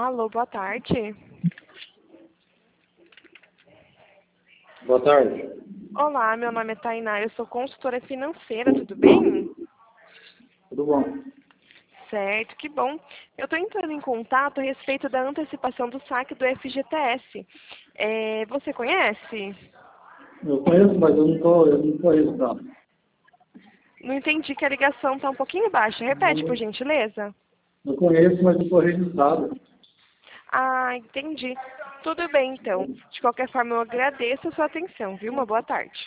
Alô, boa tarde. Boa tarde. Olá, meu nome é Tainá, eu sou consultora financeira, tudo bem? Tudo bom? Certo, que bom. Eu estou entrando em contato a respeito da antecipação do saque do FGTS. Você conhece? Eu conheço, mas eu não tô registrado. Não entendi que a ligação está um pouquinho baixa. Repete, por gentileza. Eu conheço, mas não estou registrado. Ah, entendi. Tudo bem, então. De qualquer forma, eu agradeço a sua atenção, viu? Uma boa tarde.